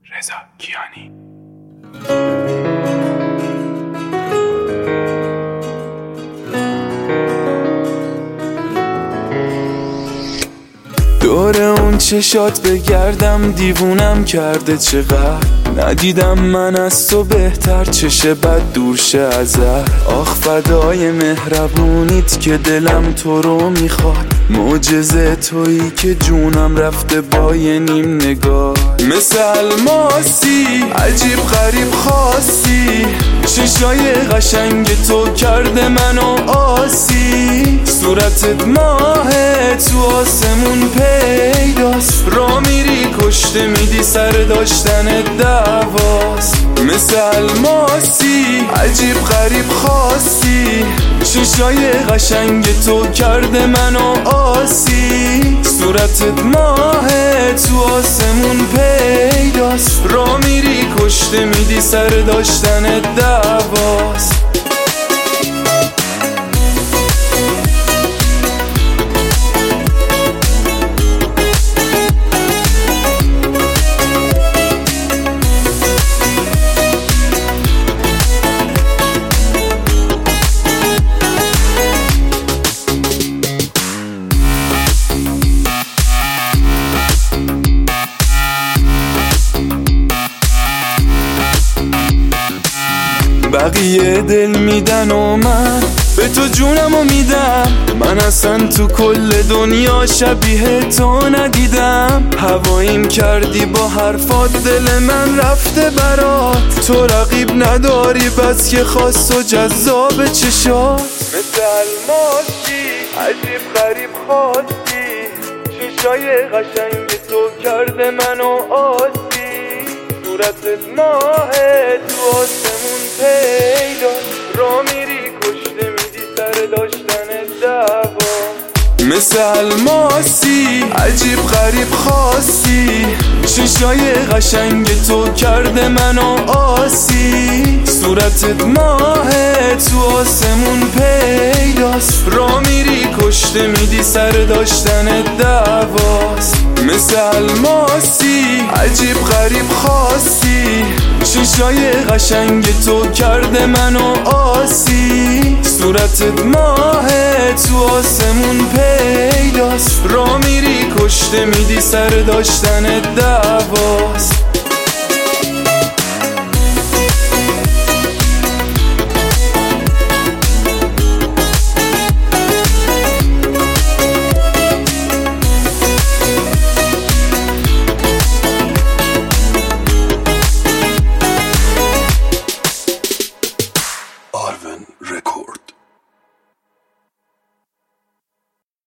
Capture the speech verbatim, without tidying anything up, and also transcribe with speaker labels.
Speaker 1: رضا کیانی. دور اون چشات بگردم دیوونم کرده چقدر، ندیدم من از تو بهتر، چش بد دور شه ازت. آخ فدای مهربونیت که دلم تو رو میخواد، معجزه تویی که جونم رفته با یه نیم نگاه. مثل الماسی عجیب غریب خاصی، چشای قشنگ تو کرده منو آسی. صورتت ماهه تو آسمون پیداست، را میری کشته میدی سر داشتن دعواست. مثل الماسی عجیب غریب خاصی، چشای قشنگ تو کرده منو آسی. صورتت ماهه تو آسمون پیداست، را میری کشته میدی سر داشتن دعواست. بقیه دل میدن و من به تو جونمو میدم، من اصلا تو کل دنیا شبیه تو ندیدم. هواییم کردی با حرفات، دل من رفته برات. تو رقیب نداری بس که خاص و جذاب چشات. مثل الماسی عجیب غریب خاصی، چشای قشنگ تو کرده منو آسی. صورتت ماهه تو آسمون پیداست، را میری کشته میدی سر داشتن دعوا. مثل الماسی عجیب غریب خاصی، چشای قشنگ تو کرده منو آسی. صورتت ماهه تو آسمون پیداست، را میری کشته میدی سر داشتن دعواست. مثل الماسی عجیب غریب خاصی، چشای قشنگ تو کرده منو آسی. صورتت ماهه تو آسمون پیداست، را میری کشته میدی سر داشتن دعواست.